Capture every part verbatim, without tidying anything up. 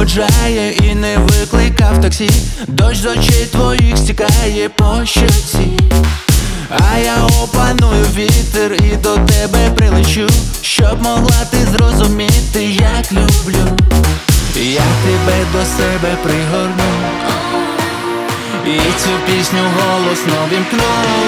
проводжає і не викликав таксі. Дощ з очей твоїх стікає по щоці, а я опаную вітер і до тебе прилечу, щоб могла ти зрозуміти, як люблю. Я тебе до себе пригорну і цю пісню голосно вімкну.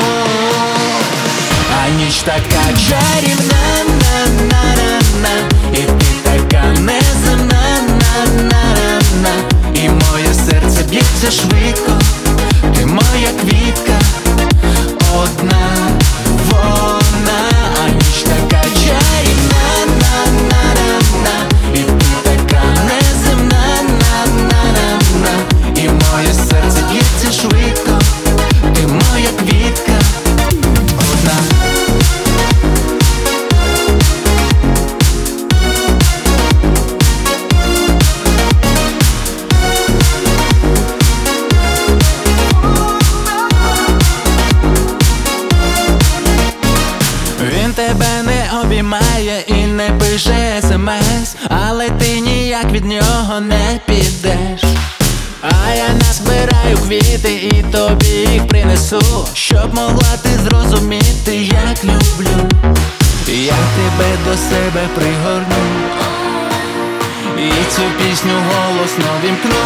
А ніч така чарівна, на-на-на-на, і ти така неземна, на-на-на-на. І моє серце б'ється швидко, ти моя квітка, одна вона. А ніч така чарівна, на-на-на-на, і ти така неземна, на-на-на-на. І моє серце б'ється швидко, ти моя квітка, одна. Він тебе не обіймає і не пише смс, але ти ніяк від нього не підеш. А я назбираю квіти і тобі їх принесу, щоб могла ти зрозуміти, як люблю. Я тебе до себе пригорну і цю пісню голосно вімкну.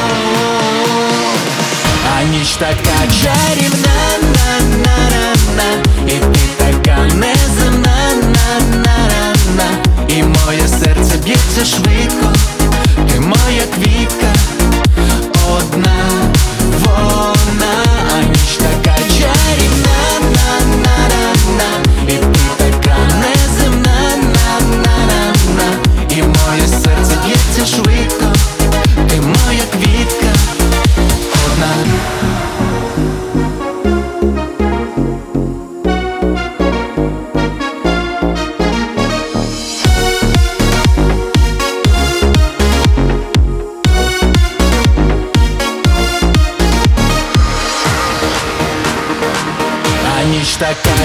А ніч така чарівна, на-на-на-на, і ти така неземна, на-на-на-на. І моє серце б'ється швидко, ти моя квітка, одна вона. А ніч така чарівна, на-на-на-на, і ти така неземна, на-на-на-на. І моє серце б'ється швидко, ти моя квітка, одна. А ніч така